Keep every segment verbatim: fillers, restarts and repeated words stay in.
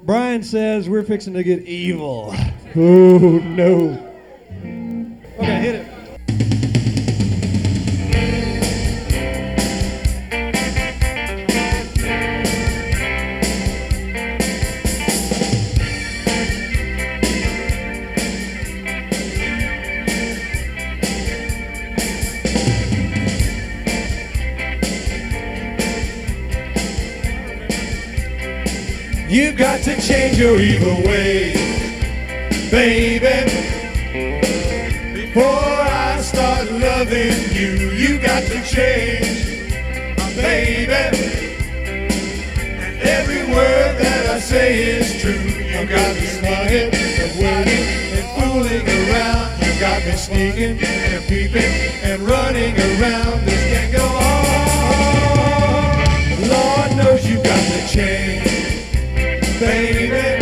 Brian says we're fixing to get evil. Oh, no. Okay, hit it. You've got to change your evil ways, baby. Before I start loving you, you got to change, baby. And every word that I say is true. You got me sneaking and waiting and fooling around. You got me sneaking and peeping and running around. This can't go on. Lord knows you got to change, baby,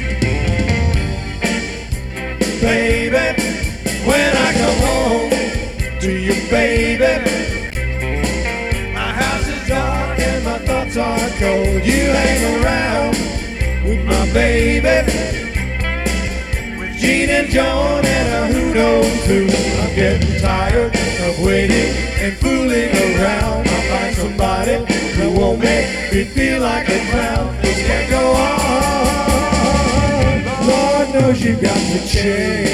baby, when I come home to you, baby, my house is dark and my thoughts are cold. You hang around with my baby, with Gene and John and a who knows who. I'm getting tired of waiting and fooling around. I'll find somebody who won't make me feel like a clown. This can't go on. Lord knows you got to change.